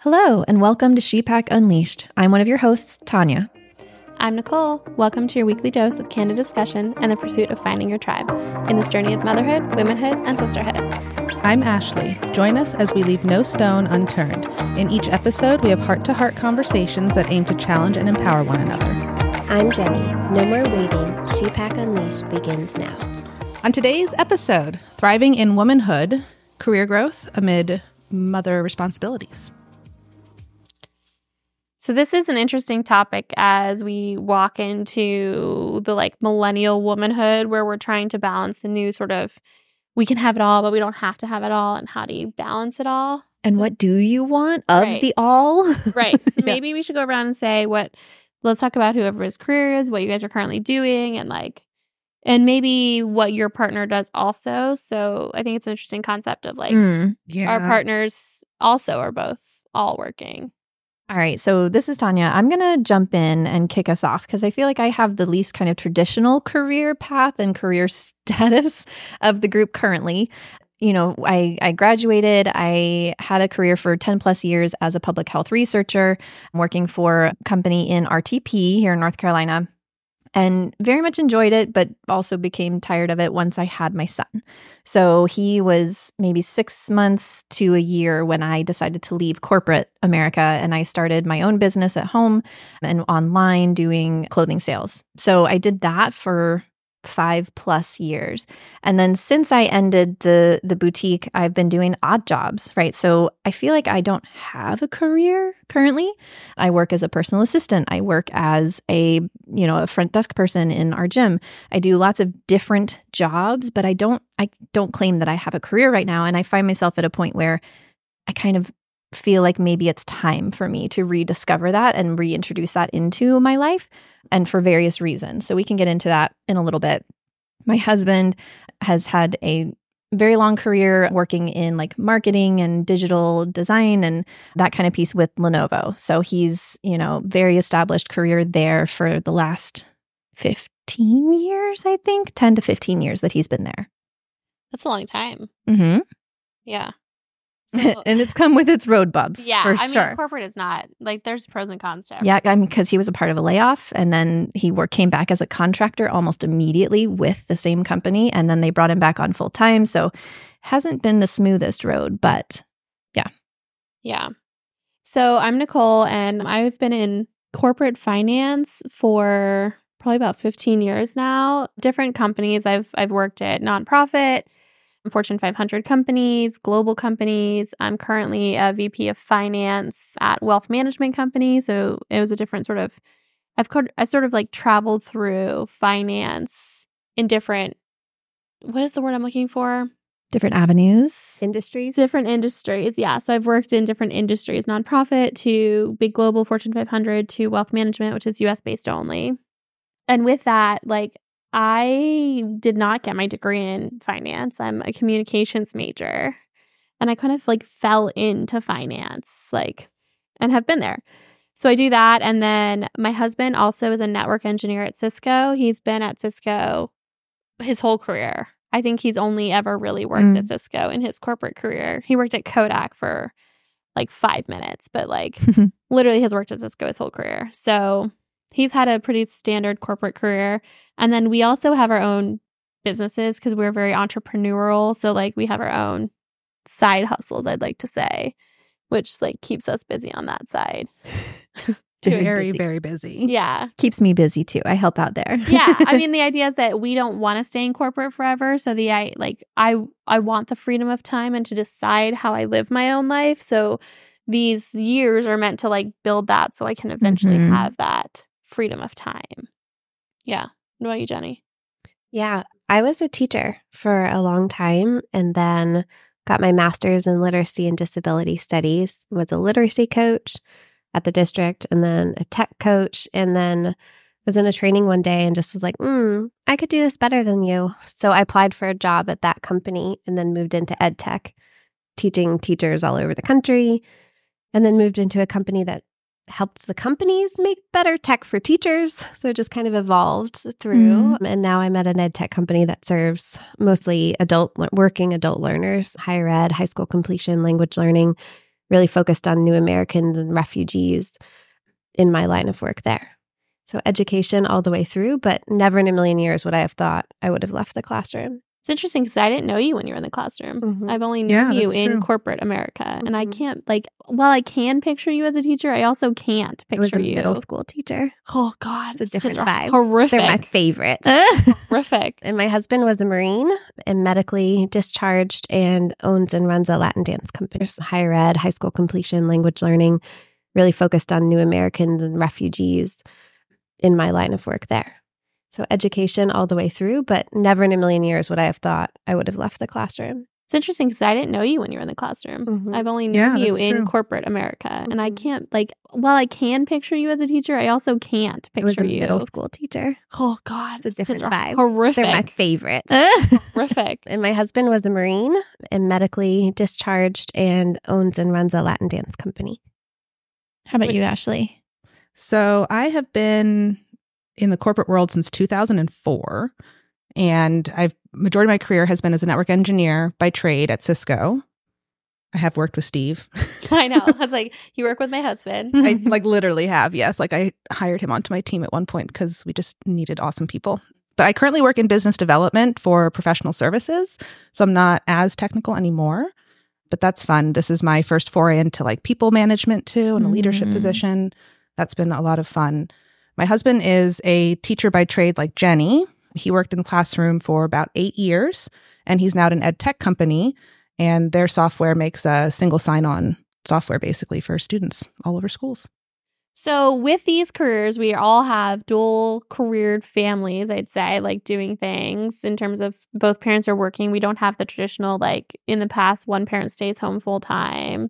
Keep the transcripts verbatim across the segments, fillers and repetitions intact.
Hello, and welcome to ShePack Unleashed. I'm one of your hosts, Tanya. I'm Nicole. Welcome to your weekly dose of candid discussion and the pursuit of finding your tribe in this journey of motherhood, womanhood, and sisterhood. I'm Ashley. Join us as we leave no stone unturned. In each episode, we have heart-to-heart conversations that aim to challenge and empower one another. I'm Jenny. No more waiting. ShePack Unleashed begins now. On today's episode, thriving in womanhood, career growth amid mother responsibilities. So this is an interesting topic as we walk into the like millennial womanhood where we're trying to balance the new sort of, we can have it all, but we don't have to have it all. And how do you balance it all? And what do you want of Right. the all? Right. So Yeah. maybe we should go around and say what, let's talk about whoever his career is, what you guys are currently doing, and like, and maybe what your partner does also. So I think it's an interesting concept of like Mm. Yeah. our partners also are both all working. All right, so this is Tanya. I'm going to jump in and kick us off because I feel like I have the least kind of traditional career path and career status of the group currently. You know, I, I graduated. I had a career for ten plus years as a public health researcher, working for a company in R T P here in North Carolina. And very much enjoyed it, but also became tired of it once I had my son. So he was maybe six months to a year when I decided to leave corporate America, and I started my own business at home and online doing clothing sales. So I did that for five plus years. And then since I ended the the boutique, I've been doing odd jobs, right? So I feel like I don't have a career currently. I work as a personal assistant. I work as a, you know, a front desk person in our gym. I do lots of different jobs, but I don't I don't claim that I have a career right now. And I find myself at a point where I kind of feel like maybe it's time for me to rediscover that and reintroduce that into my life, and for various reasons. So we can get into that in a little bit. My husband has had a very long career working in like marketing and digital design and that kind of piece with Lenovo. So he's, you know, very established career there for the last fifteen years, I think, ten to fifteen years that he's been there. That's a long time. Mm-hmm. Yeah. So, And it's come with its road bumps, yeah. for I mean, sure. corporate is not like there's pros and cons to it. Yeah, I mean, because he was a part of a layoff, and then he worked, came back as a contractor almost immediately with the same company, and then they brought him back on full time. So, hasn't been the smoothest road, but yeah. Yeah. So I'm Nicole, and I've been in corporate finance for probably about fifteen years now. Different companies. I've I've worked at nonprofit, Fortune five hundred companies, global companies. I'm currently a V P of finance at wealth management company. So it was a different sort of, I've co- I sort of like traveled through finance in different, what is the word I'm looking for? Different avenues. Industries. Different industries. Yeah. So I've worked in different industries, nonprofit to big global Fortune five hundred to wealth management, which is U S based only. And with that, like, I did not get my degree in finance. I'm a communications major, and I kind of like fell into finance, like, and have been there. So I do that. And then my husband also is a network engineer at Cisco. He's been at Cisco his whole career. I think he's only ever really worked Mm. at Cisco in his corporate career. He worked at Kodak for like five minutes, but like literally has worked at Cisco his whole career. So he's had a pretty standard corporate career. And then we also have our own businesses because we're very entrepreneurial. So like we have our own side hustles, I'd like to say, which like keeps us busy on that side. Very Very, busy. very busy. Yeah. Keeps me busy too. I help out there. Yeah. I mean, the idea is that we don't want to stay in corporate forever. So the I like I I want the freedom of time and to decide how I live my own life. So these years are meant to like build that so I can eventually Mhm. have that freedom of time. Yeah. What about you, Jenny? Yeah, I was a teacher for a long time and then got my master's in literacy and disability studies, was a literacy coach at the district and then a tech coach, and then was in a training one day and just was like, mm, I could do this better than you. So I applied for a job at that company and then moved into ed tech, teaching teachers all over the country, and then moved into a company that helped the companies make better tech for teachers. So it just kind of evolved through. Mm. And now I'm at an ed tech company that serves mostly adult, working adult learners, higher ed, high school completion, language learning, really focused on new Americans and refugees in my line of work there. So education all the way through, but never in a million years would I have thought I would have left the classroom. It's interesting because I didn't know you when you were in the classroom. Mhm. I've only known Yeah, you that's in true. corporate America. And I Mhm. can't, like, while I can picture you as a teacher, I also can't I was picture a you. middle school teacher. Oh, God. It's a these different kids are vibe. Horrific. They're my favorite. Horrific. And my husband was a Marine and medically discharged and owns and runs a Latin dance company. Higher ed, high school completion, language learning, really focused on new Americans and refugees in my line of work there. So education all the way through, but never in a million years would I have thought I would have left the classroom. It's interesting because I didn't know you when you were in the classroom. Mhm. I've only Yeah, known you that's in true. corporate America. And I Mhm. can't, like, while I can picture you as a teacher, I also can't I was picture a you. middle school teacher. Oh, God. It's a these kids different are vibe. Horrific. They're my favorite. Horrific. And my husband was a Marine and medically discharged and owns and runs a Latin dance company. How about you, Ashley? So I have been in the corporate world since two thousand four, and I've majority of my career has been as a network engineer by trade at Cisco. I have worked with Steve. I know. I was like, you work with my husband. I like literally have, yes. Like I hired him onto my team at one point because we just needed awesome people. But I currently work in business development for professional services, so I'm not as technical anymore. But that's fun. This is my first foray into like people management too, and a leadership Mm. position. That's been a lot of fun. My husband is a teacher by trade like Jenny. He worked in the classroom for about eight years, and he's now at an ed tech company, and their software makes a single sign-on software basically for students all over schools. So with these careers, we all have dual careered families, I'd say, like doing things in terms of both parents are working. We don't have the traditional, like in the past, one parent stays home full time.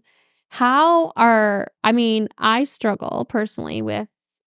How are, I mean, I struggle personally with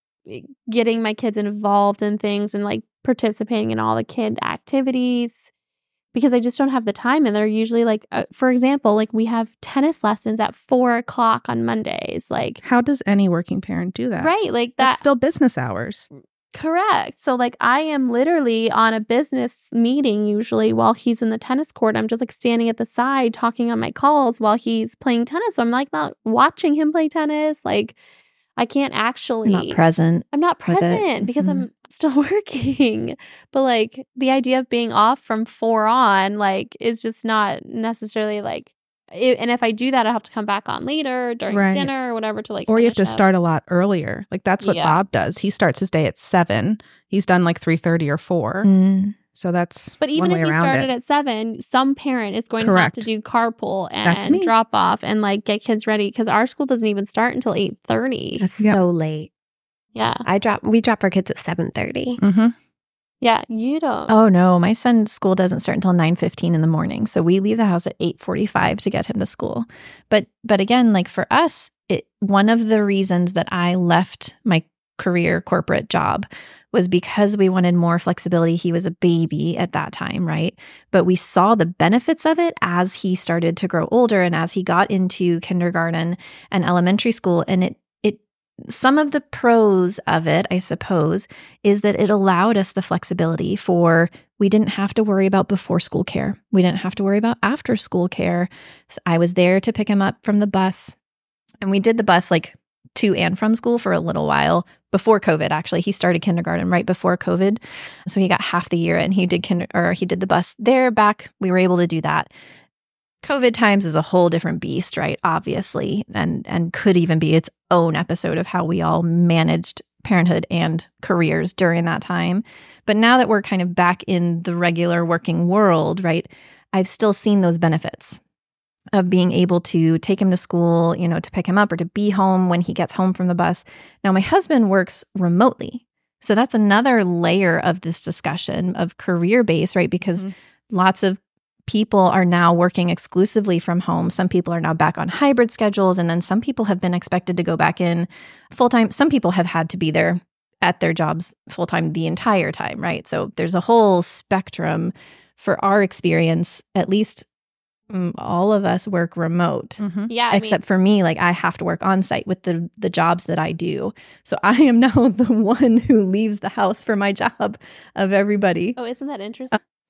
getting my kids involved in things and like participating in all the kid activities because I just don't have the time. And they're usually like, uh, for example, like we have tennis lessons at four o'clock on Mondays. Like, How does any working parent do that? right, like That's that. still business hours. Correct. So like I am literally on a business meeting usually while he's in the tennis court. I'm just like standing at the side talking on my calls while he's playing tennis. So I'm like not watching him play tennis. Like I can't actually Not present. I'm not with it. present because Mhm. I'm still working. But like the idea of being off from four on like is just not necessarily like it, and if I do that, I have to come back on later during Right. dinner or whatever to like Or you have to finish up. start a lot earlier. Like that's what Yeah. Bob does. He starts his day at seven. He's done like three thirty or four. Mm. So that's But even one if way you around started it. at seven, some parent is going Correct. to have to do carpool That's and me. drop off and like get kids ready because our school doesn't even start until eight thirty. It's Yeah. so late. Yeah, I drop. We drop our kids at seven thirty. Mm-hmm. yeah, you don't. Oh no, my son's school doesn't start until nine fifteen in the morning. So we leave the house at eight forty-five to get him to school. But but again, like for us, it one of the reasons that I left my career corporate job was because we wanted more flexibility. He was a baby at that time, right? But we saw the benefits of it as he started to grow older and as he got into kindergarten and elementary school. And it it some of the pros of it, I suppose, is that it allowed us the flexibility for we didn't have to worry about before school care. We didn't have to worry about after school care. So I was there to pick him up from the bus. And we did the bus like to and from school for a little while before COVID. Actually, he started kindergarten right before COVID. So he got half the year and he did kinder or he did the bus there back. We were able to do that. COVID times is a whole different beast, right? Obviously, and and could even be its own episode of how we all managed parenthood and careers during that time. But now that we're kind of back in the regular working world, right? I've still seen those benefits of being able to take him to school, you know, to pick him up or to be home when he gets home from the bus. Now, my husband works remotely. So that's another layer of this discussion of career base, right? Because Mm-hmm. lots of people are now working exclusively from home. Some people are now back on hybrid schedules. And then some people have been expected to go back in full time. Some people have had to be there at their jobs full time the entire time, right? So there's a whole spectrum. For our experience, at least mm, all of us work remote. Mm-hmm. Yeah, I Except for me, like I have to work on site with the the jobs that I do. So I am now the one who leaves the house for my job of everybody. mean, oh, isn't that interesting?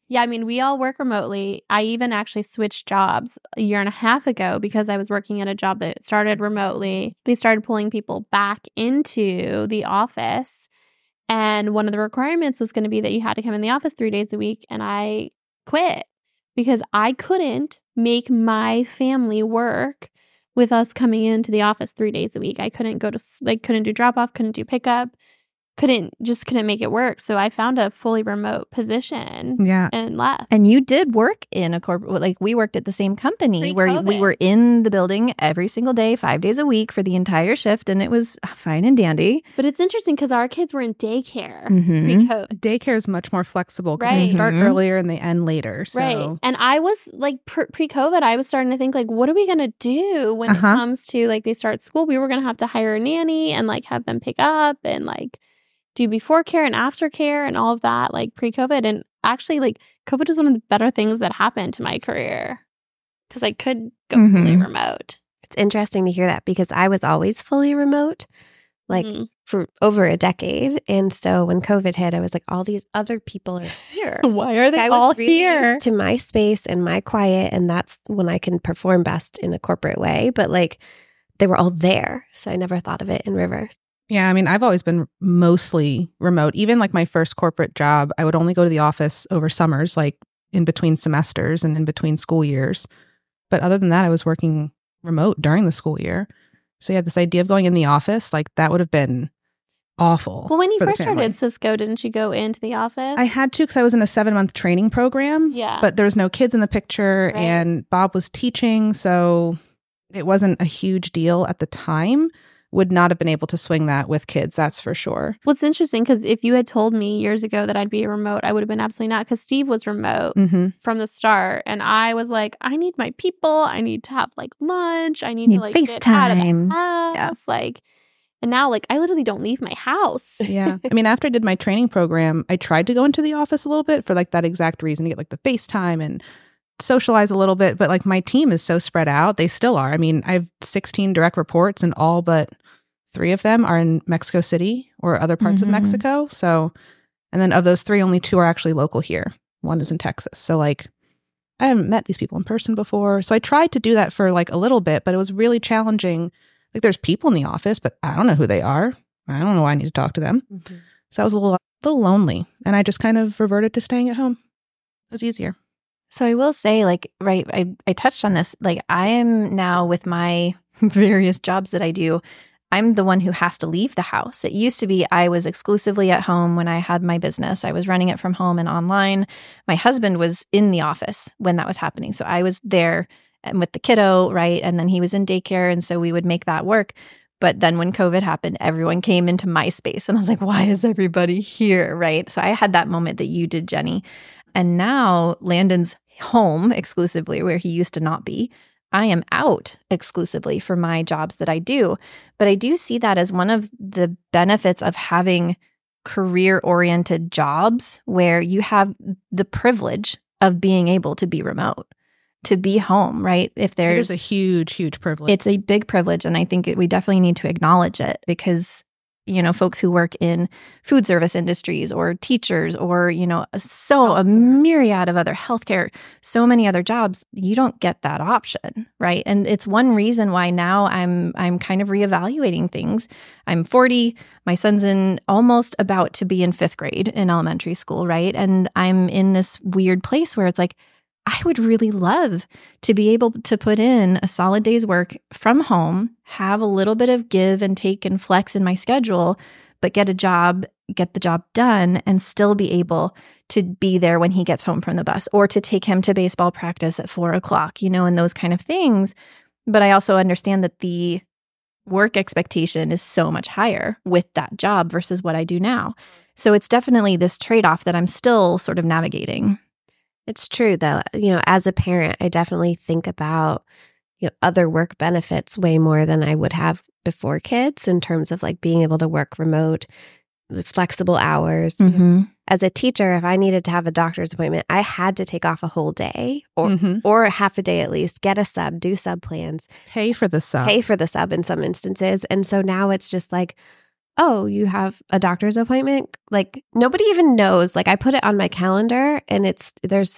Yeah, I mean, we all work remotely. I even actually switched jobs a year and a half ago because I was working at a job that started remotely. They started pulling people back into the office. And one of the requirements was going to be that you had to come in the office three days a week. And I quit because I couldn't make my family work with us coming into the office three days a week. I couldn't go to, like, couldn't do drop off, couldn't do pickup. Couldn't, just couldn't make it work. So I found a fully remote position Yeah. and left. And you did work in a corporate, like we worked at the same company where we Pre-COVID. were in the building every single day, five days a week for the entire shift. And it was fine and dandy. But it's interesting because our kids were in daycare Mhm. pre-COVID. Daycare is much more flexible because Right. they start Mhm. earlier and they end later. So. Right. And I was like, pre- pre-COVID, I was starting to think, like, what are we going to do when Uh-huh. it comes to, like, they start school? We were going to have to hire a nanny and, like, have them pick up and, like, do before care and after care and all of that, like, pre-COVID. And actually, like, COVID was one of the better things that happened to my career because I could go Mhm. fully remote. It's interesting to hear that because I was always fully remote, like Mhm. for over a decade. And so when COVID hit, I was like, all these other people are here. Why are they I was all really here? used to my space and my quiet, and that's when I can perform best in a corporate way. But like, they were all there, so I never thought of it in reverse. Yeah, I mean, I've always been mostly remote. Even like my first corporate job, I would only go to the office over summers, like in between semesters and in between school years. But other than that, I was working remote during the school year. So yeah, this idea of going in the office, like that would have been awful. Well, when you for the first family. started Cisco, didn't you go into the office? I had to because I was in a seven month training program. Yeah. But there was no kids in the picture Right. and Bob was teaching. So it wasn't a huge deal at the time. Would not have been able to swing that with kids, that's for sure. What's interesting, because if you had told me years ago that I'd be remote, I would have been absolutely not, because Steve was remote Mm-hmm. from the start. And I was like, I need my people. I need to have like lunch. I need, Need to like get out of the FaceTime. house. Like, and now like I literally don't leave my house. Yeah. I mean, after I did my training program, I tried to go into the office a little bit for like that exact reason to get like the FaceTime and socialize a little bit. But like my team is so spread out. They still are. I mean, I have sixteen direct reports and all but three of them are in Mexico City or other parts Mhm. of Mexico. So, and then of those three, only two are actually local here. One is in Texas. So like, I haven't met these people in person before. So I tried to do that for like a little bit, but it was really challenging. Like there's people in the office, but I don't know who they are. I don't know why I need to talk to them. Mm-hmm. So I was a little, little lonely, and I just kind of reverted to staying at home. It was easier. So I will say, like, right, I, I touched on this. Like, I am now with my various jobs that I do, I'm the one who has to leave the house. It used to be I was exclusively at home when I had my business. I was running it from home and online. My husband was in the office when that was happening. So I was there and with the kiddo, right? And then he was in daycare. And so we would make that work. But then when COVID happened, everyone came into my space. And I was like, why is everybody here, right? So I had that moment that you did, Jenny. And now Landon's home exclusively where he used to not be. I am out exclusively for my jobs that I do. But I do see that as one of the benefits of having career-oriented jobs where you have the privilege of being able to be remote, to be home, right? If It there's is a huge, huge privilege. it's a big privilege. And I think it, we definitely need to acknowledge it because, you know, folks who work in food service industries or teachers or, you know, so a myriad of other healthcare, so many other jobs, you don't get that option, right? And it's one reason why now I'm I'm kind of reevaluating things. I'm forty, my son's in almost about to be in fifth grade in elementary school, right? And I'm in this weird place where it's like, I would really love to be able to put in a solid day's work from home, have a little bit of give and take and flex in my schedule, but get a job, get the job done, and still be able to be there when he gets home from the bus or to take him to baseball practice at four o'clock, you know, and those kind of things. But I also understand that the work expectation is so much higher with that job versus what I do now. So it's definitely this trade-off that I'm still sort of navigating. It's true, though. You know, as a parent, I definitely think about, you know, other work benefits way more than I would have before kids in terms of like being able to work remote, with flexible hours. Mm-hmm. As a teacher, if I needed to have a doctor's appointment, I had to take off a whole day or Mhm. or half a day at least, get a sub, do sub plans, Pay for the sub. pay for the sub in some instances. And so now it's just like, oh, you have a doctor's appointment? Like nobody even knows. Like I put it on my calendar and it's, there's,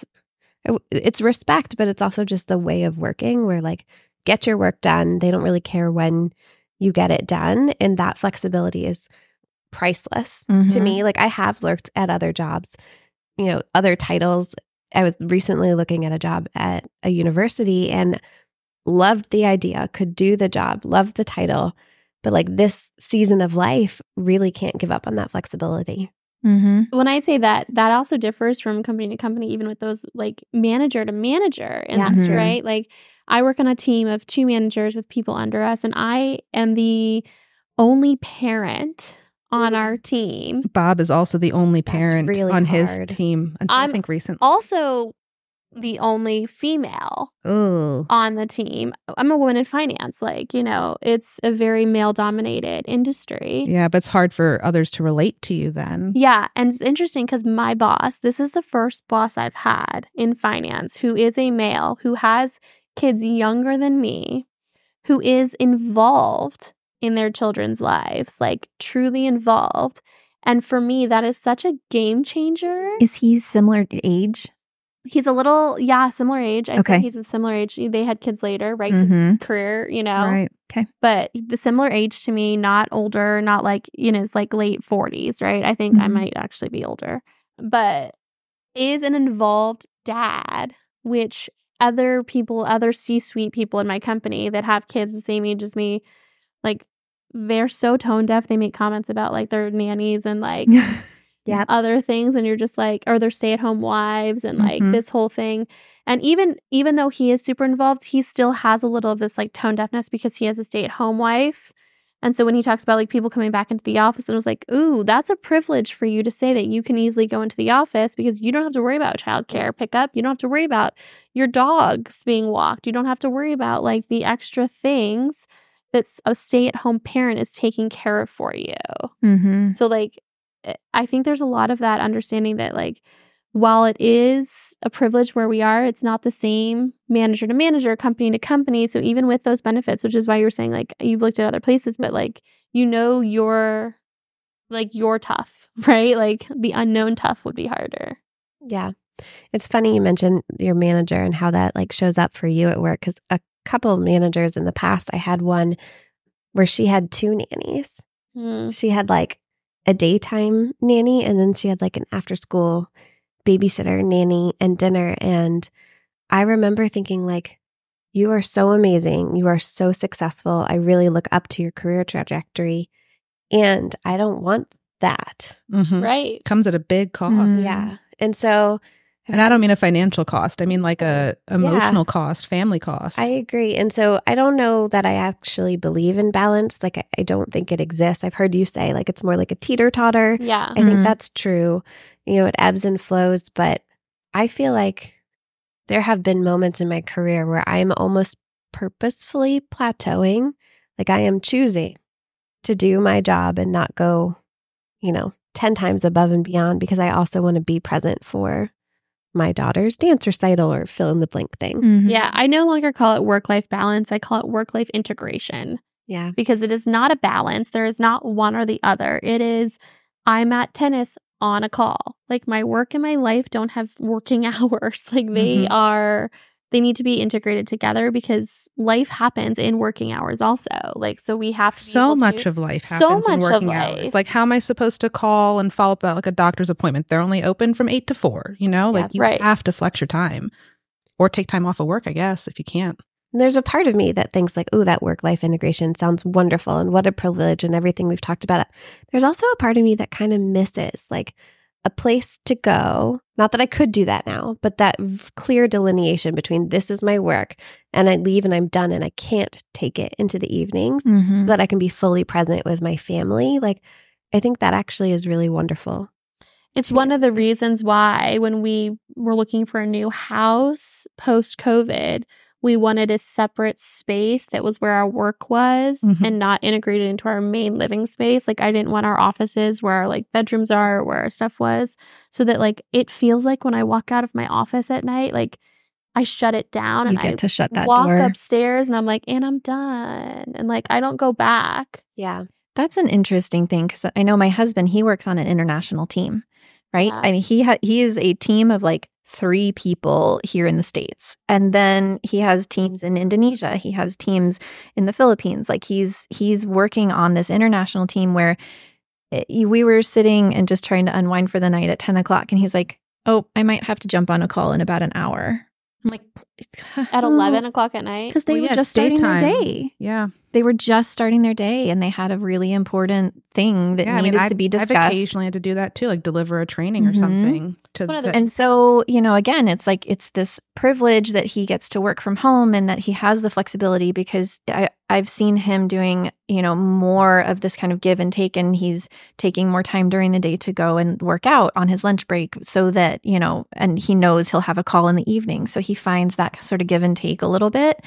it's respect, but it's also just the way of working where like, get your work done. They don't really care when you get it done. And that flexibility is priceless Mm-hmm. to me. Like I have looked at other jobs, you know, other titles. I was recently looking at a job at a university and loved the idea, could do the job, loved the title. But like this season of life really can't give up on that flexibility. Mm-hmm. When I say that, that also differs from company to company, even with those like manager to manager. And Yeah. that's Mhm. right. Like I work on a team of two managers with people under us, and I am the only parent on our team. Bob is also the only That's parent really on his hard. team until I I'm think recently. Also, the only female Oh, on the team. I'm a woman in finance. Like, you know, it's a very male dominated industry. yeah, but it's hard for others to relate to you then. Yeah. And it's interesting because my boss, this is the first boss I've had in finance who is a male, who has kids younger than me, who is involved in their children's lives, like truly involved. And for me, that is such a game changer. Is he similar to age? He's a little, yeah, similar age. I Okay. think he's a similar age. They had kids later, right? 'Cause Mhm. career, you know. Right. But the similar age to me, not older, not like, you know, it's like late forties, right? I think I Mhm. might actually be older, but is an involved dad, which other people, other C-suite people in my company that have kids the same age as me, like they're so tone deaf. They make comments about like their nannies and like Yep. other things, and you're just like, or their stay-at-home wives and like Mhm. this whole thing. And even even though he is super involved, he still has a little of this like tone deafness because he has a stay-at-home wife. And so when he talks about like people coming back into the office, and it was like, ooh, that's a privilege for you to say that you can easily go into the office because you don't have to worry about childcare pickup. You don't have to worry about your dogs being walked. You don't have to worry about like the extra things that a stay-at-home parent is taking care of for you. Mm-hmm. So like, I think there's a lot of that understanding that like, while it is a privilege where we are, it's not the same manager to manager, company to company. So even with those benefits, which is why you were saying like you've looked at other places, but like, you know, you're like, you're tough, right? Like the unknown tough would be harder. Yeah. It's funny you mentioned your manager and how that like shows up for you at work, because a couple of managers in the past, I had one where she had two nannies. Hmm. She had like a daytime nanny, and then she had like an after school babysitter, nanny, and dinner. And I remember thinking like, you are so amazing. You are so successful. I really look up to your career trajectory. And I don't want that. Mhm. Right. Comes at a big cost. Mhm. Yeah. And so And I don't mean a financial cost. I mean like a emotional cost, family cost. I agree. And so I don't know that I actually believe in balance. Like, I, I don't think it exists. I've heard you say like it's more like a teeter-totter. Yeah. I think Mhm. that's true. You know, it ebbs and flows, but I feel like there have been moments in my career where I am almost purposefully plateauing. Like I am choosing to do my job and not go, you know, ten times above and beyond, because I also want to be present for my daughter's dance recital or fill in the blank thing. Mhm. Yeah. I no longer call it work-life balance. I call it work-life integration. Yeah. Because it is not a balance. There is not one or the other. It is, I'm at tennis on a call. Like my work and my life don't have working hours. Like they Mhm. are, they need to be integrated together because life happens in working hours also. Like, so we have to be So able much to, of life so happens in much of working life. hours. Like, how am I supposed to call and follow up about like a doctor's appointment? They're only open from eight to four. You know, like you right. have to flex your time, or take time off of work, I guess, if you can't. And there's a part of me that thinks like, oh, that work-life integration sounds wonderful and what a privilege and everything we've talked about. There's also a part of me that kind of misses like a place to go. Not that I could do that now, but that v- clear delineation between this is my work and I leave and I'm done and I can't take it into the evenings Mhm. so that I can be fully present with my family. Like, I think that actually is really wonderful. It's one of the reasons why when we were looking for a new house post-COVID, we wanted a separate space that was where our work was Mhm. and not integrated into our main living space. Like I didn't want our offices where our like bedrooms are, where our stuff was, so that like it feels like when I walk out of my office at night, like I shut it down You and get I to shut that walk door. upstairs and I'm like, and I'm done. And like I don't go back. Yeah. That's an interesting thing because I know my husband, he works on an international team, right? Yeah. I mean, he ha- he is a team of like three people here in the States. And then he has teams in Indonesia. He has teams in the Philippines. Like he's he's working on this international team where it, we were sitting and just trying to unwind for the night at ten o'clock. And he's like, oh, I might have to jump on a call in about an hour. I'm like, At eleven o'clock at night? Because they Well, were yeah, just it's starting their daytime. day. Yeah. They were just starting their day and they had a really important thing that yeah, I needed mean, I've, to be discussed. I've occasionally had to do that too, like deliver a training or Mhm. something. To One of the- the- And so, you know, again, it's like it's this privilege that he gets to work from home and that he has the flexibility because I, I've seen him doing, you know, more of this kind of give and take. And he's taking more time during the day to go and work out on his lunch break so that, you know, and he knows he'll have a call in the evening. So he finds that sort of give and take a little bit.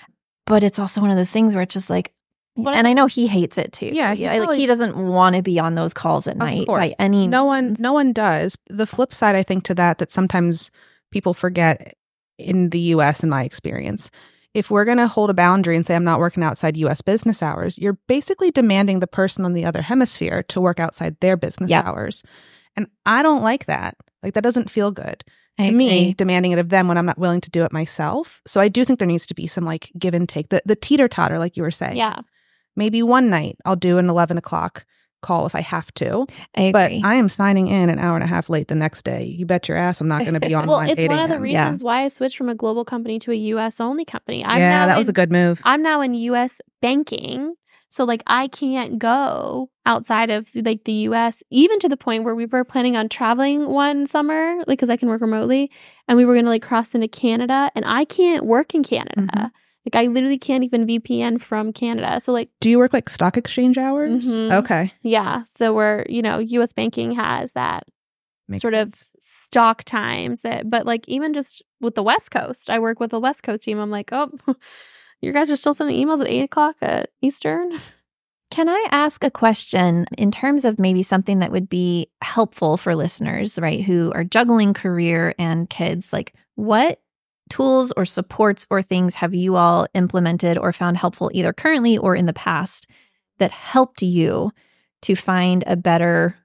But it's also one of those things where it's just like, What and I know he hates it too. Yeah, he yeah like probably- he doesn't want to be on those calls at Of night course. by any no one no one does. The flip side, I think, to that that sometimes people forget in the U S, in my experience, if we're going to hold a boundary and say I'm not working outside U S business hours, you're basically demanding the person on the other hemisphere to work outside their business Yep. hours. And I don't like that. Like that doesn't feel good. I To me, agree. demanding it of them when I'm not willing to do it myself. So I do think there needs to be some like give and take. The the teeter totter, like you were saying. Yeah. Maybe one night I'll do an eleven o'clock call if I have to. I But agree. I am signing in an hour and a half late the next day. You bet your ass I'm not going to be online. Well, it's at one of the eight a.m. Yeah. reasons why I switched from a global company to a U S only company. I'm yeah, now that was in, a good move. I'm now in U S banking. So like I can't go outside of like the U S, even to the point where we were planning on traveling one summer, like because I can work remotely, and we were gonna like cross into Canada, and I can't work in Canada. Mhm. Like I literally can't even V P N from Canada. So like Do you work like stock exchange hours? Mhm. Okay. yeah, so we're you know U S banking has that Makes sort of sense. stock times that, but like even just with the West Coast, I work with the West Coast team. I'm like, oh, you guys are still sending emails at eight o'clock at Eastern. Can I ask a question in terms of maybe something that would be helpful for listeners, right, who are juggling career and kids? Like, what tools or supports or things have you all implemented or found helpful either currently or in the past that helped you to find a better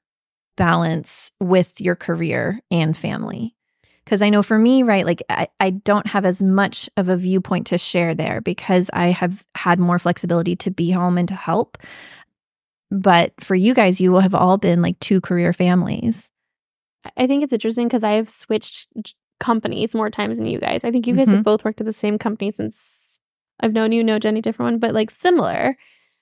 balance with your career and family? Because I know for me, right, like I, I don't have as much of a viewpoint to share there because I have had more flexibility to be home and to help. But for you guys, you will have all been like two career families. I think it's interesting because I have switched j- companies more times than you guys. I think you guys have both worked at the same company since I've known you, know Jenny, different one, but like similar.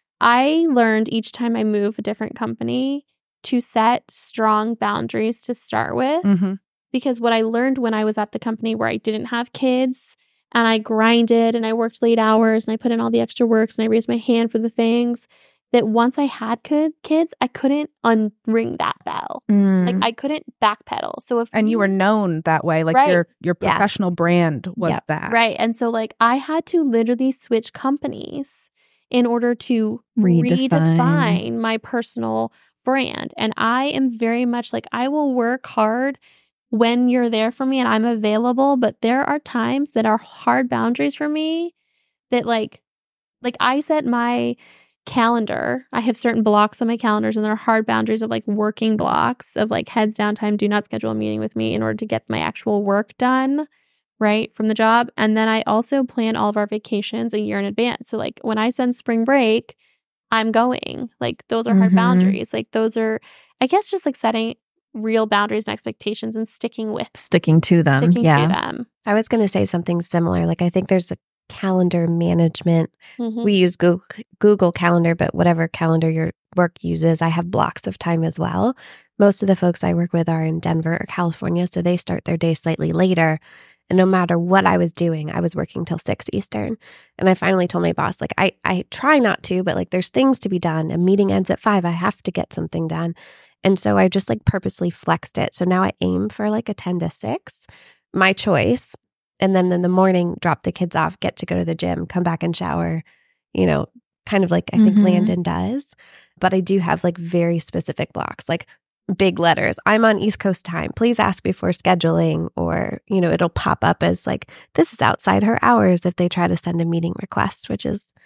I learned each time I move a different company to set strong boundaries to start with. Mhm. Because what I learned when I was at the company where I didn't have kids and I grinded and I worked late hours and I put in all the extra works and I raised my hand for the things, that once I had kid- kids, I couldn't unring that bell. Like Mm, I couldn't backpedal. So if And you were known that way. Like Right. your your Yeah. professional brand was Yep. that. right. And so like I had to literally switch companies in order to Redefine. redefine my personal brand. And I am very much like I will work hard when you're there for me and I'm available, but there are times that are hard boundaries for me that like like I set my calendar. I have certain blocks on my calendars and there are hard boundaries of like working blocks of like heads down time, do not schedule a meeting with me in order to get my actual work done, right, from the job. And then I also plan all of our vacations a year in advance. So like when I send spring break, I'm going. Like those are hard Mhm. boundaries. Like those are, I guess, just like setting real boundaries and expectations and sticking with Sticking to them. sticking yeah. to them. I was going to say something similar. Like, I think there's a calendar management. Mhm. We use Google, Google Calendar, but whatever calendar your work uses, I have blocks of time as well. Most of the folks I work with are in Denver or California, so they start their day slightly later. And no matter what I was doing, I was working till six Eastern. And I finally told my boss, like, I, I try not to, but like there's things to be done. A meeting ends at five. I have to get something done. And so I just like purposely flexed it. So now I aim for like a ten to six, my choice. And then in the morning, drop the kids off, get to go to the gym, come back and shower, you know, kind of like I think Mhm. Landon does. But I do have like very specific blocks, like big letters. I'm on East Coast time. Please ask before scheduling, or, you know, it'll pop up as like, this is outside her hours if they try to send a meeting request, which is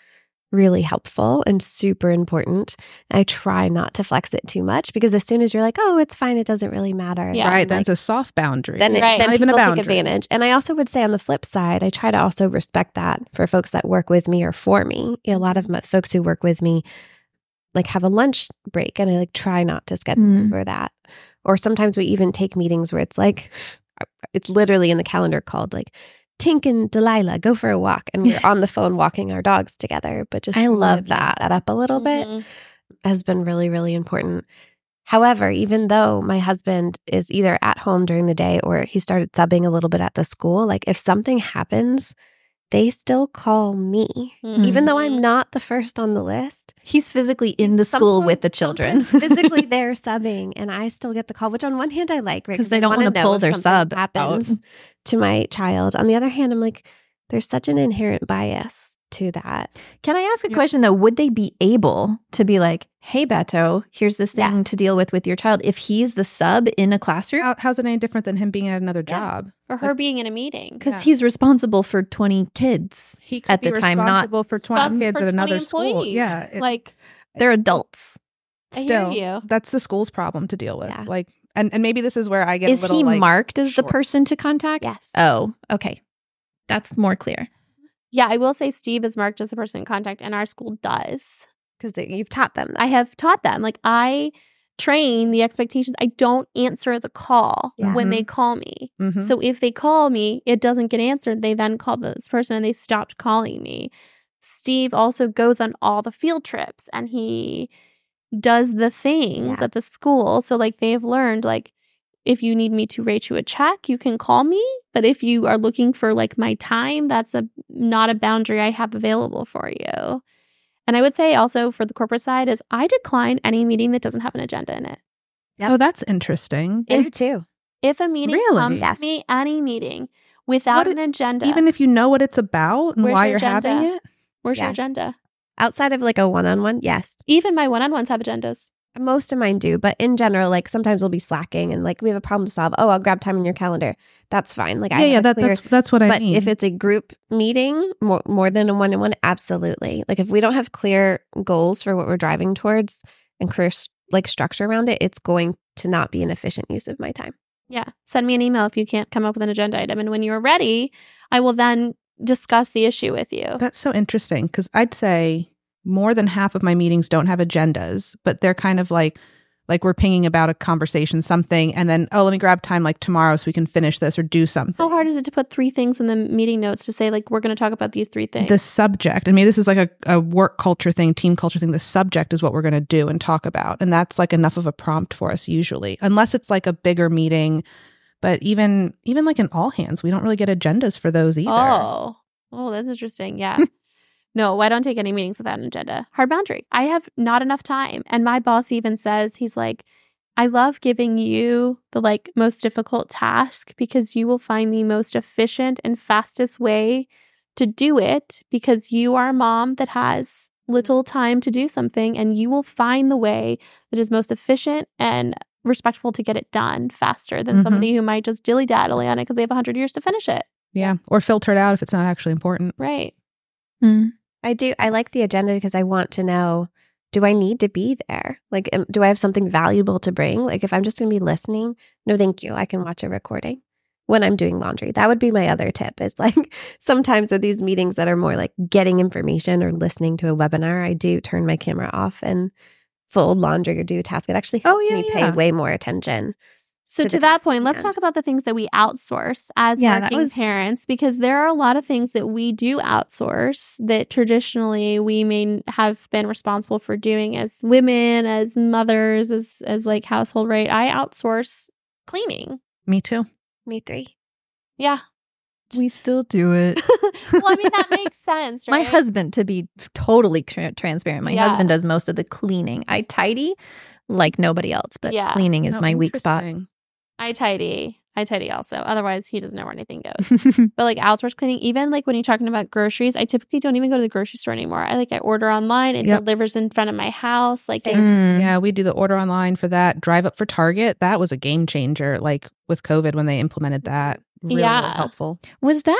really helpful and super important. I try not to flex it too much because as soon as you're like, oh, it's fine, it doesn't really matter. Yeah. Right. then, That's like, a soft boundary. then, it, Right. then Not even a people take boundary. advantage. And I also would say on the flip side, I try to also respect that for folks that work with me or for me. A lot of my, folks who work with me like have a lunch break, and I like try not to schedule Mm. for that. Or sometimes we even take meetings where it's like, it's literally in the calendar called like, Tink and Delilah, go for a walk. And we're on the phone walking our dogs together. But just I kind love of that. that up a little bit Mhm. has been really, really important. However, even though my husband is either at home during the day or he started subbing a little bit at the school, like if something happens, they still call me. Mhm. Even though I'm not the first on the list. He's physically in the school Sometimes- with the children. sometimes physically they're subbing and I still get the call, which on one hand I like, right? 'Cause they don't wanna wanna know pull if their something sub happens out. to my child. On the other hand, I'm like, there's such an inherent bias to that. Can I ask a Yeah. question though? Would they be able to be like, hey, Beto, here's this thing Yes. to deal with with your child if he's the sub in a classroom? How, how's it any different than him being at another Yeah. job? Or her being in a meeting. Because Yeah. he's responsible for twenty kids. He could At be the time, not responsible for twenty Responsible kids for at another twenty school. employees. Yeah. it- Like, They're adults. I still, hear you. that's the school's problem to deal with. Yeah. Like, and, and maybe this is where I get Is a little he like, marked as the short. person to contact? Yes. Oh, okay. That's more clear. Yeah, I will say Steve is marked as the person in contact, and our school does. Because you've taught them that. I have taught them. Like, I train the expectations. I don't answer the call Yeah. when Mhm. they call me. Mhm. So if they call me, it doesn't get answered. They then call this person and they stopped calling me. Steve also goes on all the field trips and he does the things Yeah. at the school. So like they've learned like if you need me to write you a check, you can call me. But if you are looking for like my time, that's a not a boundary I have available for you. And I would say also for the corporate side is I decline any meeting that doesn't have an agenda in it. Oh, that's interesting. I do too. If a meeting Really? comes Yes. to me, any meeting without What an agenda, Even if you know what it's about and Where's why your you're having agenda? it. where's your Yes. agenda? Outside of like a one-on-one, yes. Even my one-on-ones have agendas. Most of mine do, but in general, like sometimes we'll be slacking and like we have a problem to solve. Oh, I'll grab time in your calendar. That's fine. Like I Yeah, yeah, have a that, clear- that's that's what I but mean. if it's a group meeting, more more than a one-on-one, absolutely. Like if we don't have clear goals for what we're driving towards and clear s- like structure around it, it's going to not be an efficient use of my time. Yeah. Send me an email if you can't come up with an agenda item. And when you're ready, I will then discuss the issue with you. That's so interesting because I'd say more than half of my meetings don't have agendas, but they're kind of like like we're pinging about a conversation, something, and then oh, let me grab time like tomorrow so we can finish this or do something. How hard is it to put three things in the meeting notes to say, like, we're going to talk about these three things? The subject, I mean, this is like a, a work culture thing, team culture thing. The subject is what we're going to do and talk about. And that's like enough of a prompt for us usually, unless it's like a bigger meeting. But even even like in all hands, we don't really get agendas for those either. Oh, oh, that's interesting. Yeah. No, I don't take any meetings without an agenda. Hard boundary. I have not enough time. And my boss even says, he's like, I love giving you the like most difficult task because you will find the most efficient and fastest way to do it because you are a mom that has little time to do something and you will find the way that is most efficient and respectful to get it done faster than Mhm. somebody who might just dilly-daddle on it because they have one hundred years to finish it. Yeah. Or filter it out if it's not actually important. Right. Mm. I do. I like the agenda because I want to know, do I need to be there? Like, am, do I have something valuable to bring? Like, if I'm just going to be listening, no, thank you. I can watch a recording when I'm doing laundry. That would be my other tip is like sometimes with these meetings that are more like getting information or listening to a webinar, I do turn my camera off and fold laundry or do a task. It actually Oh, helps yeah, me yeah. pay way more attention. So to to the that task point, at let's hand. talk about the things that we outsource as Yeah, that working was- parents, because there are a lot of things that we do outsource that traditionally we may have been responsible for doing as women, as mothers, as as like household, right? I outsource cleaning. Me too. Me three. Yeah. We still do it. Well, I mean, that makes sense, right? My husband, to be totally tra- transparent, my Yeah. husband does most of the cleaning. I tidy like nobody else, but Yeah. cleaning is Oh, my weak spot. interesting. I tidy. I tidy also. Otherwise, he doesn't know where anything goes. But like outsource cleaning, even like when you're talking about groceries, I typically don't even go to the grocery store anymore. I like I order online. It Yep. delivers in front of my house. Like it's, Mm. Yeah, we do the order online for that. Drive up for Target. That was a game changer. Like with COVID when they implemented that. Really, Yeah. really helpful. Was that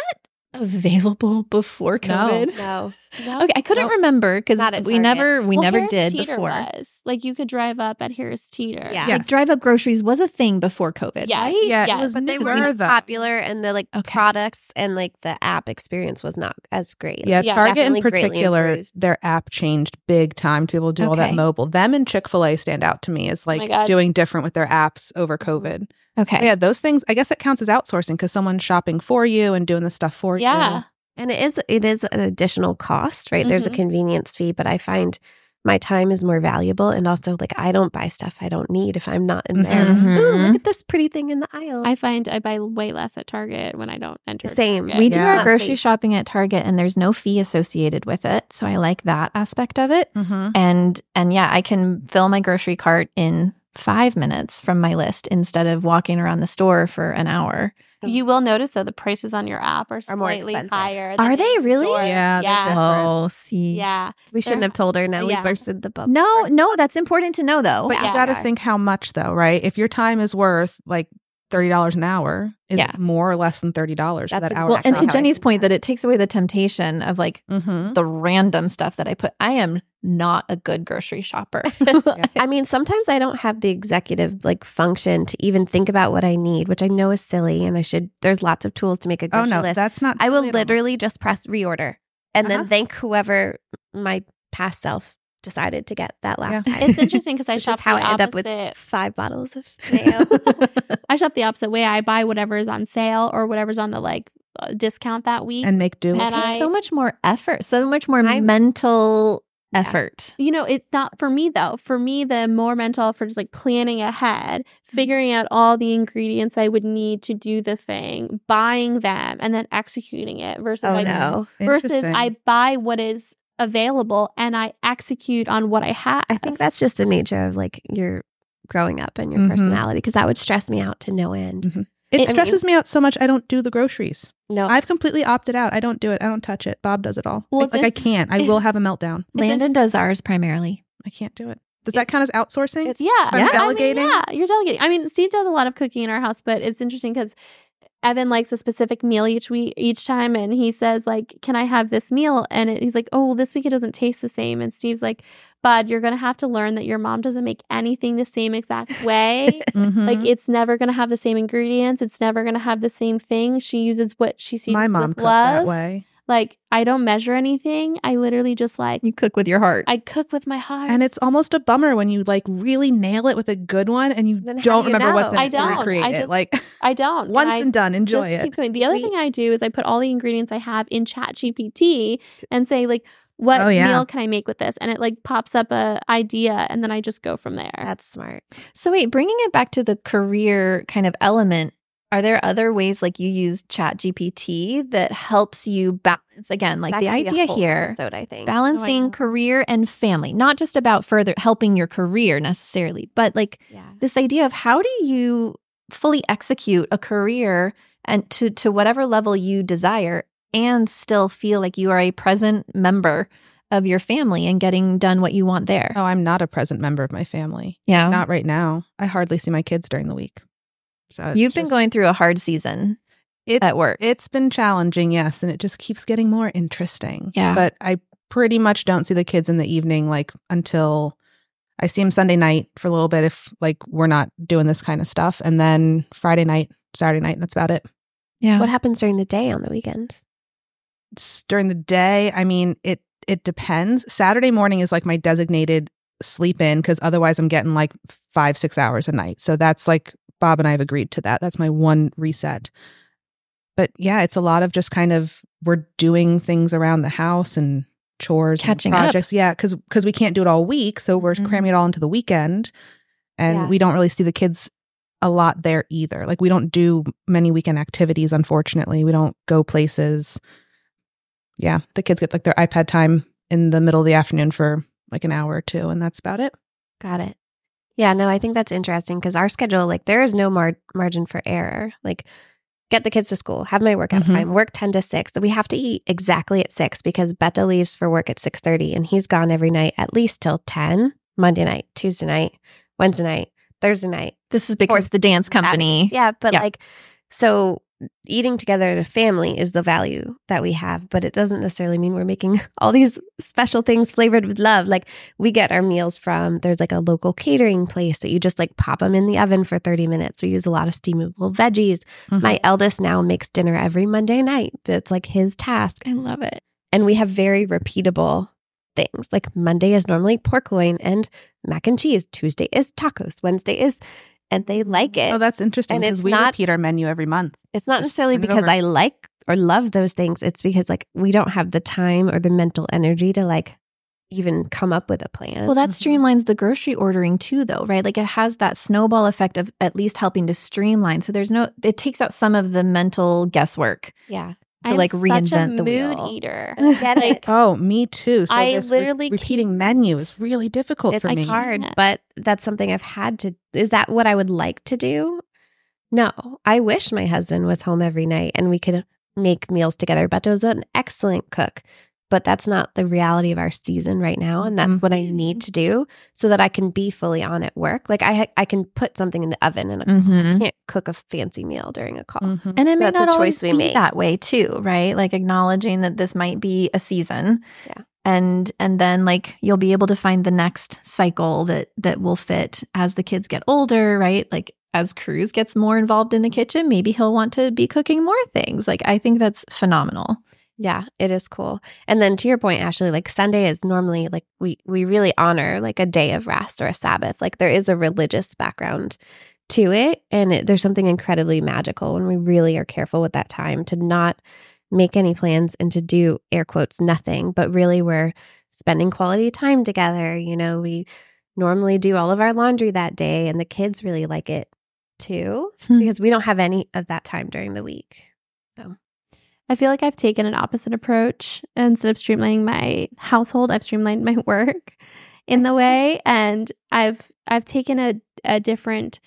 available before COVID? No. No. Okay, I couldn't Nope. remember because Not at we Target. never we Well, never Harris did Teeter before. Was. Like you could drive up at Harris Teeter. Yeah. Yeah. Like drive up groceries was a thing before COVID, Yes. right? Yeah, it Yes. was But they newer, weren't as though. popular, and the like Okay. products and like the app experience was not as great. Yeah, Yeah, Target in definitely greatly particular, improved. their app changed big time to be able to do all that Okay. mobile. Them and Chick-fil-A stand out to me as my like God. doing different with their apps over Mhm. COVID. Okay. But yeah, those things, I guess it counts as outsourcing because someone's shopping for you and doing the stuff for you. Yeah. And it is it is an additional cost, right? There's a Mhm. convenience fee, but I find my time is more valuable, and also like I don't buy stuff I don't need if I'm not in there. Mhm. Ooh, look at this pretty thing in the aisle. I find I buy way less at Target when I don't enter. Same. Target. We do Yeah. our grocery Safe. shopping at Target and there's no fee associated with it. So I like that aspect of it. Mm-hmm. And and yeah, I can fill my grocery cart in five minutes from my list instead of walking around the store for an hour. You will notice though the prices on your app are Are more slightly expensive. higher. Are than they in really? store. Yeah, they're Yeah. different. Oh, see. Yeah. we shouldn't They're- have told her. Now Yeah. we bursted the bubble. No, Burst. no, that's important to know though. But Yeah. you got to Yeah. think how much though, right? If your time is worth like thirty dollars an hour, is Yeah. it more or less than thirty dollars for That's that ex- hour? Well, and to Exactly. Jenny's point that it takes away the temptation of like Mm-hmm. the random stuff that I put. I am not a good grocery shopper. I mean, sometimes I don't have the executive like function to even think about what I need, which I know is silly, and I should. There's lots of tools to make a Oh grocery no, list. that's not. I will silly at all. literally just press reorder and Uh-huh. then thank whoever my past self decided to get that last Yeah. time. It's interesting because I Which shop is how the I end up with opposite- five bottles of mayo. I shop the opposite way. I buy whatever is on sale or whatever's on the like uh, discount that week. and make do. It And takes I- so much more effort, so much more I'm- mental effort. You know, it not for me though. For me, the more mental effort is like planning ahead, figuring out all the ingredients I would need to do the thing, buying them, and then executing it. Versus, Oh I, no. versus Interesting. I buy what is available and I execute on what I have. I think that's just a nature of like your growing up and your Mhm. personality, because that would stress me out to no end. Mhm. It It- stresses me out so much. I don't do the groceries. No, I've completely opted out. I don't do it. I don't touch it. Bob does it all. Well, Like, it's like in- I can't. I will have a meltdown. Landon does ours primarily. I can't do it. Does that count as outsourcing? It's- Yeah, I'm I mean, delegating? yeah, you're delegating. I mean, Steve does a lot of cooking in our house, but it's interesting because Evan likes a specific meal each week, each time, and he says like, "Can I have this meal?" And it, he's like, "Oh, well, this week it doesn't taste the same." And Steve's like, "Bud, you're gonna have to learn that your mom doesn't make anything the same exact way. Mhm. Like, it's never gonna have the same ingredients. It's never gonna have the same thing. She uses what she sees my mom with cooked love. that way. Like, I don't measure anything. I literally just like You cook with your heart. I cook with my heart. And it's almost a bummer when you like really nail it with a good one and you Then how don't do you remember what's in know? it I to don't. recreate I it. just Like I don't. once I and done, enjoy just it. keep going. The other We- thing I do is I put all the ingredients I have in Chat G P T and say like, what Oh, yeah. meal can I make with this? And it like pops up a idea, and then I just go from there. that's smart. So wait, bringing it back to the career kind of element, are there other ways like you use Chat G P T that helps you balance again, like That the could be a idea whole here, episode, I think. balancing know. career and family, not just about further helping your career necessarily, but like Yeah. this idea of how do you fully execute a career and to to whatever level you desire and still feel like you are a present member of your family and getting done what you want there. Oh, I'm not a present member of my family. Yeah. Not right now. I hardly see my kids during the week. So it's You've been just- going through a hard season It- at work. It's been challenging, yes, and it just keeps getting more interesting. Yeah. But I pretty much don't see the kids in the evening like until I see them Sunday night for a little bit if like we're not doing this kind of stuff, and then Friday night, Saturday night, and that's about it. Yeah. What happens during the day on the weekends? S- During the day, I mean, it it depends. Saturday morning is like my designated sleep in because otherwise I'm getting like five, six hours a night. So that's like Bob and I have agreed to that. That's my one reset. But yeah, it's a lot of just kind of we're doing things around the house and chores, Catching and up. projects. Yeah, because because we can't do it all week, so we're Mhm. cramming it all into the weekend, and Yeah. we don't really see the kids a lot there either. Like we don't do many weekend activities. Unfortunately, we don't go places. Yeah, the kids get like their iPad time in the middle of the afternoon for like an hour or two, and that's about it. Got it. Yeah, no, I think that's interesting because our schedule, like, there is no mar- margin for error. Like, get the kids to school, have my workout Mhm. time, work ten to six. We have to eat exactly at six because Beto leaves for work at six thirty and he's gone every night at least till ten, Monday night, Tuesday night, Wednesday night, Thursday night. This is because Fourth- the dance company. Yeah, but Yeah. like, so eating together as a family is the value that we have, but it doesn't necessarily mean we're making all these special things flavored with love. Like we get our meals from, there's like a local catering place that you just like pop them in the oven for thirty minutes. We use a lot of steamable veggies. Mm-hmm. My eldest now makes dinner every Monday night. That's like his task. I love it. And we have very repeatable things. Like Monday is normally pork loin and mac and cheese. Tuesday is tacos. Wednesday is... And they like it. Oh, that's interesting because we not, repeat our menu every month. It's not Just necessarily because I like or love those things. It's because like we don't have the time or the mental energy to like even come up with a plan. Well, that streamlines the grocery ordering too, though, right? Like it has that snowball effect of at least helping to streamline. So there's no, it takes out some of the mental guesswork. Yeah. To I'm like reinvent such a the mood wheel. eater. Like, oh, me too. So I this literally re- repeating menu is really difficult it's for me. It's hard, but that's something I've had to. Is that what I would like to do? No, I wish my husband was home every night and we could make meals together. Beto's an excellent cook, but that's not the reality of our season right now, and that's mm-hmm. what I need to do so that I can be fully on at work. Like I, ha- I can put something in the oven, and mm-hmm. I can't cook a fancy meal during a call. Mm-hmm. And it may that's not a always choice we be make. that way too, right? Like acknowledging that this might be a season, yeah, and and then like you'll be able to find the next cycle that that will fit as the kids get older, right? Like as Cruz gets more involved in the kitchen, maybe he'll want to be cooking more things. Like I think that's phenomenal. Yeah, it is cool. And then to your point, Ashley, like Sunday is normally like we we really honor like a day of rest or a Sabbath. Like there is a religious background to it. And it, there's something incredibly magical when we really are careful with that time to not make any plans and to do air quotes nothing, but really we're spending quality time together. You know, we normally do all of our laundry that day, and the kids really like it too hmm. because we don't have any of that time during the week. So I feel like I've taken an opposite approach. Instead of streamlining my household, I've streamlined my work in the way. And I've I've taken a, a different,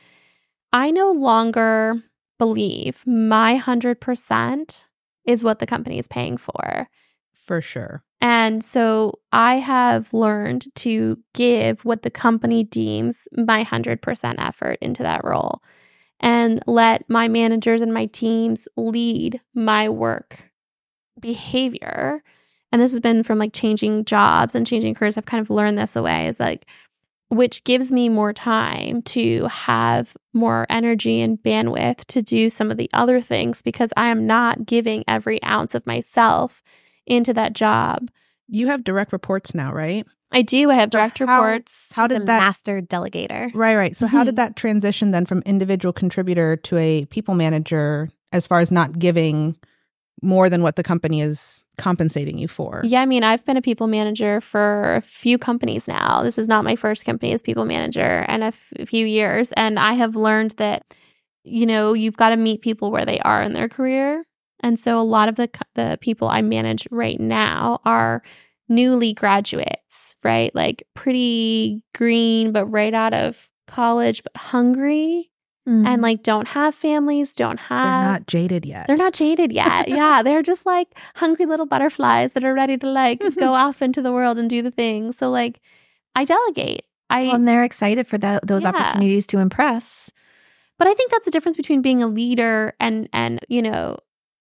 I no longer believe my one hundred percent is what the company is paying for. For sure. And so I have learned to give what the company deems my one hundred percent effort into that role, and let my managers and my teams lead my work behavior. And this has been from like changing jobs and changing careers. I've kind of learned this away, is like, which gives me more time to have more energy and bandwidth to do some of the other things, because I am not giving every ounce of myself into that job. You have direct reports now, right? I do. I have direct so how, reports. How did the that master delegator? Right, right. So mm-hmm. how did that transition then from individual contributor to a people manager, as far as not giving more than what the company is compensating you for? Yeah, I mean, I've been a people manager for a few companies now. This is not my first company as people manager, and a, f- a few years. And I have learned that, you know, you've got to meet people where they are in their career. And so a lot of the the people I manage right now are newly graduates, right? Like pretty green, but right out of college, but hungry. Mm. And like don't have families, don't have... They're not jaded yet. They're not jaded yet. Yeah, they're just like hungry little butterflies that are ready to like go off into the world and do the thing. So like I delegate. I well, and they're excited for that those yeah. opportunities to impress. But I think that's the difference between being a leader and and you know,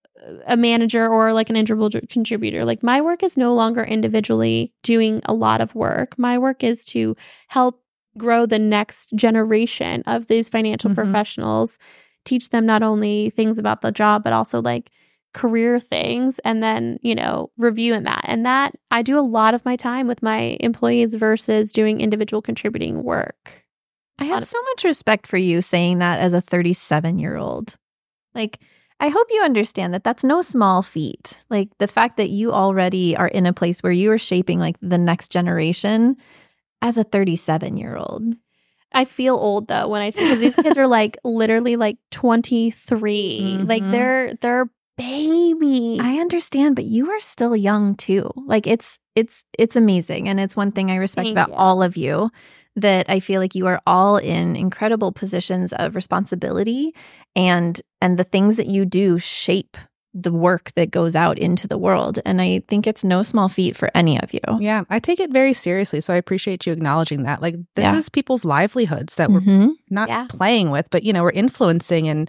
a manager or like an individual contributor. Like my work is no longer individually doing a lot of work. My work is to help grow the next generation of these financial mm-hmm. professionals, teach them not only things about the job, but also like career things, and then, you know, reviewing that. And that I do a lot of my time with my employees versus doing individual contributing work. I have so much respect for you saying that as a thirty-seven year old. Like, I hope you understand that that's no small feat. Like the fact that you already are in a place where you are shaping like the next generation as a thirty-seven year old. I feel old though when I say, because these kids are like literally like twenty-three. Mm-hmm. Like they're they're baby. I understand, but you are still young too. Like it's it's it's amazing, and it's one thing I respect Thank about you. all of you, that I feel like you are all in incredible positions of responsibility, and and the things that you do shape the work that goes out into the world. And I think it's no small feat for any of you. Yeah, I take it very seriously. So I appreciate you acknowledging that. Like this yeah. is people's livelihoods that mm-hmm. we're not yeah. playing with, but, you know, we're influencing and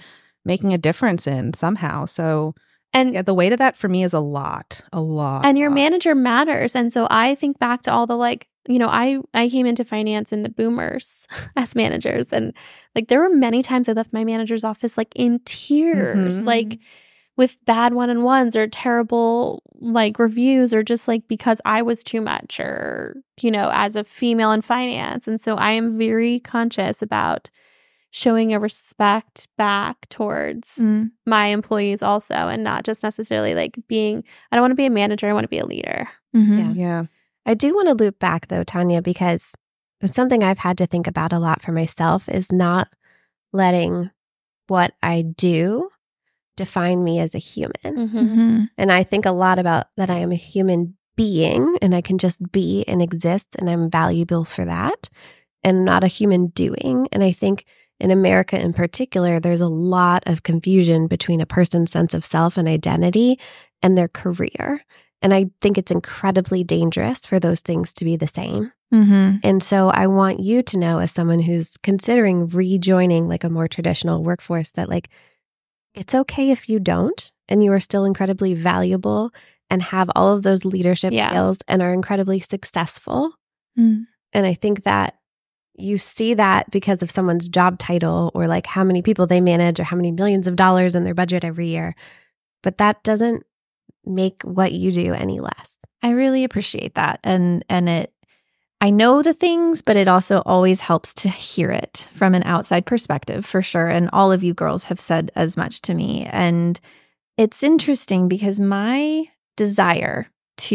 making a difference in somehow. So And yeah, the weight of that for me is a lot, a lot. and your lot. manager matters. And so I think back to all the like, you know, I I came into finance in the boomers as managers, and like there were many times I left my manager's office like in tears, Mhm. like with bad one-on-ones or terrible like reviews, or just like because I was too much, or you know, as a female in finance. And so I am very conscious about showing a respect back towards Mm. my employees also, and not just necessarily like being, I don't want to be a manager, I want to be a leader. Mhm. Yeah. Yeah. I do want to loop back though, Tanya, because it's something I've had to think about a lot for myself is not letting what I do define me as a human. Mm-hmm. Mhm. And I think a lot about that I am a human being and I can just be and exist and I'm valuable for that and not a human doing. And I think in America in particular, there's a lot of confusion between a person's sense of self and identity and their career. And I think it's incredibly dangerous for those things to be the same. Mhm. And so I want you to know, as someone who's considering rejoining like a more traditional workforce, that like it's okay if you don't, and you are still incredibly valuable and have all of those leadership Yeah. skills and are incredibly successful. Mm. And I think that you see that because of someone's job title or like how many people they manage or how many millions of dollars in their budget every year. But that doesn't make what you do any less. I really appreciate that. And and it I know the things, but it also always helps to hear it from an outside perspective for sure. And all of you girls have said as much to me. And it's interesting because my desire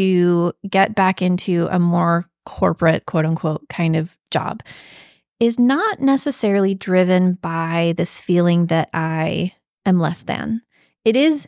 to get back into a more corporate, quote unquote, kind of job is not necessarily driven by this feeling that I am less than. It is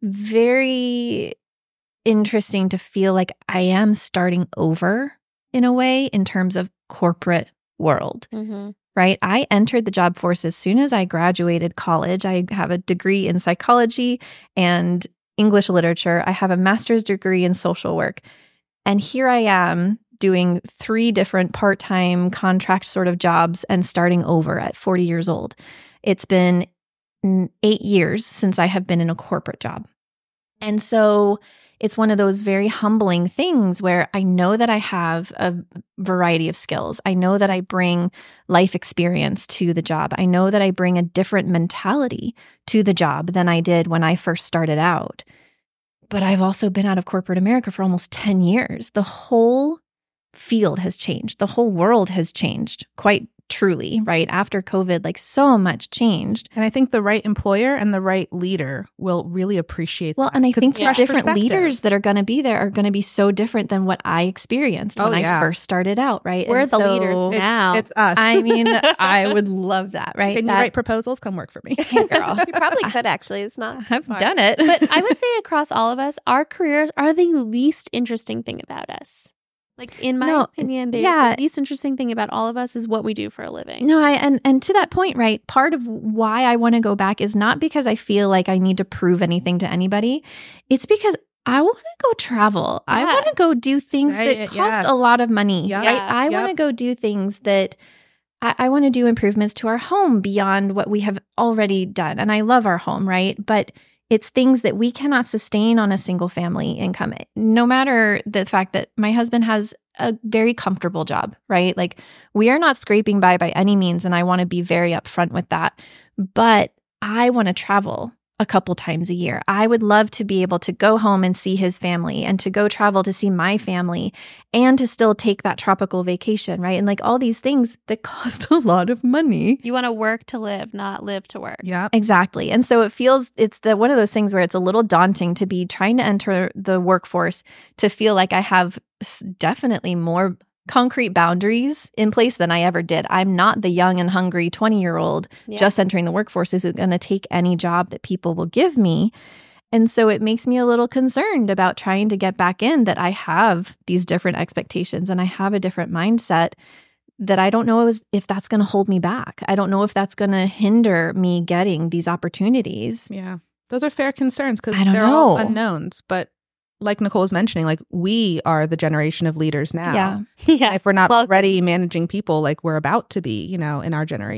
very interesting to feel like I am starting over in a way in terms of corporate world, Mm-hmm. right? I entered the job force as soon as I graduated college. I have a degree in psychology and English literature. I have a master's degree in social work. And here I am doing three different part-time contract sort of jobs and starting over at forty years old. It's been eight years since I have been in a corporate job. And so it's one of those very humbling things where I know that I have a variety of skills. I know that I bring life experience to the job. I know that I bring a different mentality to the job than I did when I first started out. But I've also been out of corporate America for almost ten years. The whole field has changed. The whole world has changed quite truly, right? After COVID, like so much changed. And I think the right employer and the right leader will really appreciate Well, that. and I 'Cause think it's the fresh different perspective. leaders that are going to be there are going to be so different than what I experienced Oh, when yeah. I first started out, right? We're And the so leaders It's, now. it's us. I mean, I would love that, right? Can you That- write proposals? Come work for me. Hey, girl. You probably could actually. It's not. I've far. done it. But I would say across all of us, our careers are the least interesting thing about us. Like in my No, opinion, the yeah. least interesting thing about all of us is what we do for a living. No, I and and to that point, right? Part of why I want to go back is not because I feel like I need to prove anything to anybody. It's because I want to go travel. I Yeah. want to go do things Right, that cost yeah. a lot of money, Yeah. right? Yeah. I Yep. want to go do things that I, I want to do improvements to our home beyond what we have already done. And I love our home, right? But it's things that we cannot sustain on a single family income, no matter the fact that my husband has a very comfortable job, right? Like we are not scraping by by any means. And I want to be very upfront with that. But I want to travel a couple times a year. I would love to be able to go home and see his family and to go travel to see my family and to still take that tropical vacation, right? And like all these things that cost a lot of money. You want to work to live, not live to work. Yeah. Exactly. And so it feels it's the one of those things where it's a little daunting to be trying to enter the workforce to feel like I have s- definitely more concrete boundaries in place than I ever did. I'm not the young and hungry twenty-year-old Yeah. just entering the workforce who's going to take any job that people will give me. And so it makes me a little concerned about trying to get back in that I have these different expectations and I have a different mindset that I don't know if that's going to hold me back. I don't know if that's going to hinder me getting these opportunities. Yeah. Those are fair concerns because I don't they're all know. unknowns. But like Nicole was mentioning, like we are the generation of leaders now. Yeah. Yeah. If we're not Welcome. already managing people like we're about to be, you know, in our generation.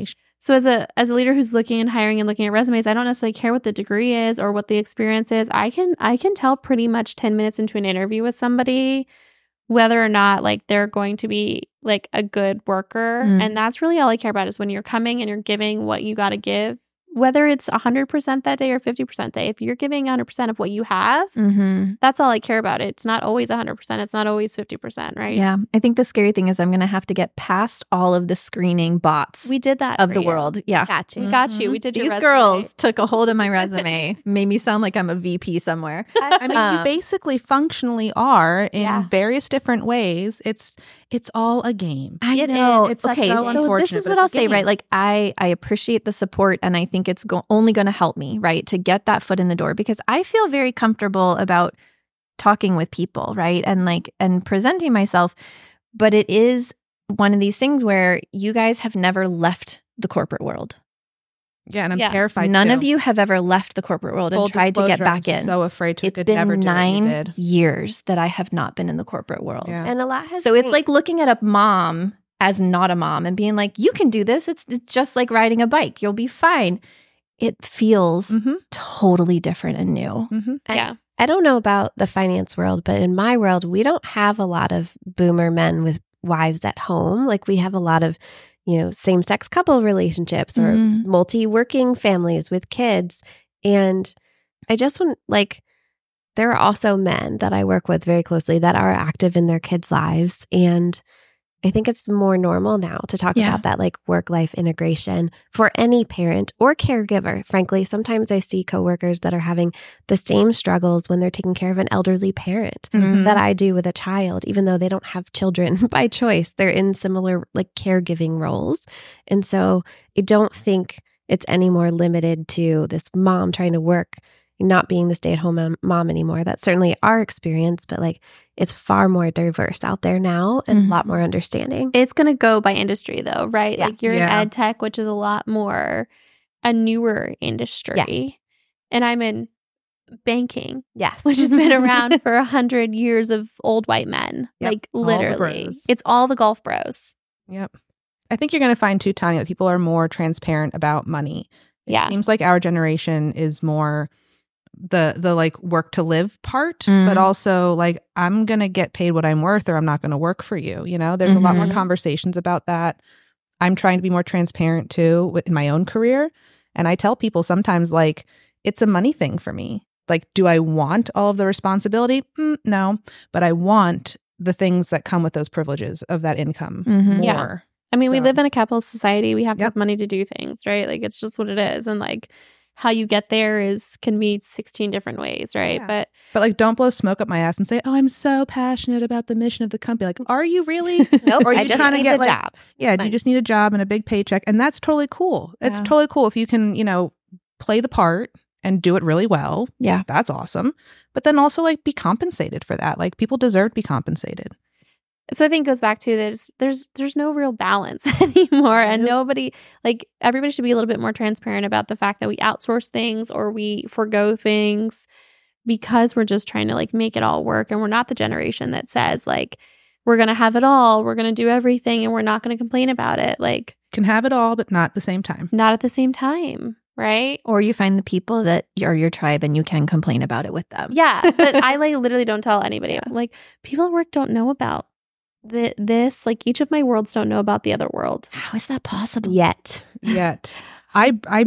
So as a as a leader who's looking and hiring and looking at resumes, I don't necessarily care what the degree is or what the experience is. I can I can tell pretty much ten minutes into an interview with somebody whether or not like they're going to be like a good worker. Mm. And that's really all I care about is when you're coming and you're giving what you got to give, whether it's one hundred percent that day or fifty percent day. If you're giving one hundred percent of what you have, Mm-hmm. that's all I care about. It's not always one hundred percent. It's not always fifty percent, right? Yeah. I think the scary thing is I'm going to have to get past all of the screening bots We did that of for the you. world. Yeah. Got you. We got you. We did your These resume. girls took a hold of my resume, made me sound like I'm a V P somewhere. I mean, Um, you basically functionally are in Yeah. various different ways. It's it's all a game. I It know. is. It's such okay, so so this unfortunate, is but what it's I'll a say, game. right? Like I, I appreciate the support, and I think it's go- only going to help me, right, to get that foot in the door because I feel very comfortable about talking with people, right, and like and presenting myself. But it is one of these things where you guys have never left the corporate world. Yeah, and I'm Yeah. terrified. None too. of you have ever left the corporate world Full and tried to get disclosure, back I'm in. So afraid to It's could been never do what you nine did. years that I have not been in the corporate world. Yeah. And a lot has So it's changed. like looking at a mom as not a mom and being like, you can do this. It's, it's just like riding a bike. You'll be fine. It feels Mm-hmm, totally different and new. mm-hmm. I- Yeah. I don't know about the finance world, but in my world, we don't have a lot of boomer men with wives at home. Like we have a lot of, you know, same sex couple relationships or Mhm. multi working families with kids. And I just want, like, there are also men that I work with very closely that are active in their kids' lives. And I think it's more normal now to talk Yeah. about that like work life integration for any parent or caregiver. Frankly, sometimes I see coworkers that are having the same struggles when they're taking care of an elderly parent Mhm. that I do with a child, even though they don't have children by choice. They're in similar like caregiving roles. And so I don't think it's any more limited to this mom trying to work, not being the stay-at-home mom, mom anymore. That's certainly our experience, but like it's far more diverse out there now and Mhm. a lot more understanding. It's going to go by industry though, right? Yeah. Like you're Yeah. in ed tech, which is a lot more a newer industry. Yes. And I'm in banking, Yes. which has been around for a hundred years of old white men. Yep. Like All the literally. bros. It's all the golf bros. Yep. I think you're going to find too, Tanya, that people are more transparent about money. It Yeah. seems like our generation is more the the like work to live part, Mm. but also like I'm going to get paid what I'm worth or I'm not going to work for you. You know, there's a lot more Mhm. conversations about that. I'm trying to be more transparent too with- in my own career. And I tell people sometimes like it's a money thing for me. Like, do I want all of the responsibility? Mm, no, but I want the things that come with those privileges of that income Mhm. more. Yeah. I mean, we So- live in a capitalist society. We have to Yep. have money to do things, right? Like it's just what it is. And like how you get there is can be sixteen different ways, right? Yeah. But But like, don't blow smoke up my ass and say, "Oh, I'm so passionate about the mission of the company." Like, are you really? Nope. Or are I you just trying to need get the like, job. yeah, do you Fine. just need a job and a big paycheck, and that's totally cool. It's Yeah. totally cool if you can, you know, play the part and do it really well. Yeah. That's awesome. But then also like be compensated for that. Like people deserve to be compensated. so I think it goes back to there's there's there's no real balance anymore, and Nope. nobody like everybody should be a little bit more transparent about the fact that we outsource things or we forgo things because we're just trying to like make it all work, and we're not the generation that says like we're gonna have it all, we're gonna do everything, and we're not gonna complain about it. Like Can have it all, but not at the same time. not at the same time, right? Or you find the people that are your tribe and you can complain about it with them. Yeah, but I like literally don't tell anybody. Yeah. Like people at work don't know about the, this. Like each of my worlds don't know about the other world. How is that possible? Yet. Yet. I I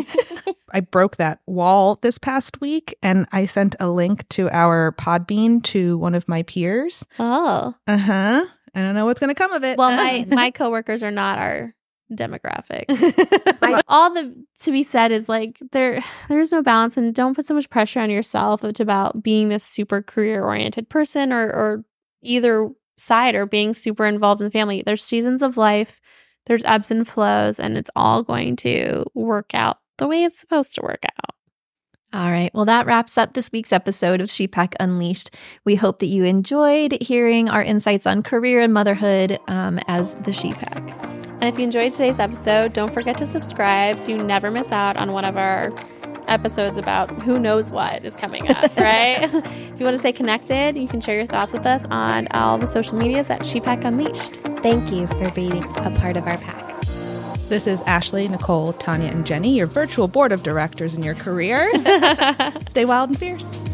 I broke that wall this past week and I sent a link to our Podbean to one of my peers. Oh, Uh-huh. I don't know what's gonna come of it. well, my my coworkers are not our demographic. But all the to be said is like there there is no balance, and don't put so much pressure on yourself about being this super career oriented person or or either side or being super involved in the family. There's seasons of life, there's ebbs and flows, and it's all going to work out the way it's supposed to work out. All right. Well, that wraps up this week's episode of ShePack Unleashed. We hope that you enjoyed hearing our insights on career and motherhood um, as the ShePack. And if you enjoyed today's episode, don't forget to subscribe so you never miss out on one of our episodes about who knows what is coming up, right? If you want to stay connected, you can share your thoughts with us on all the social medias at ShePack Unleashed. Thank you for being a part of our pack. This is Ashley, Nicole, Tanya, and Jenny, your virtual board of directors in your career. Stay wild and fierce.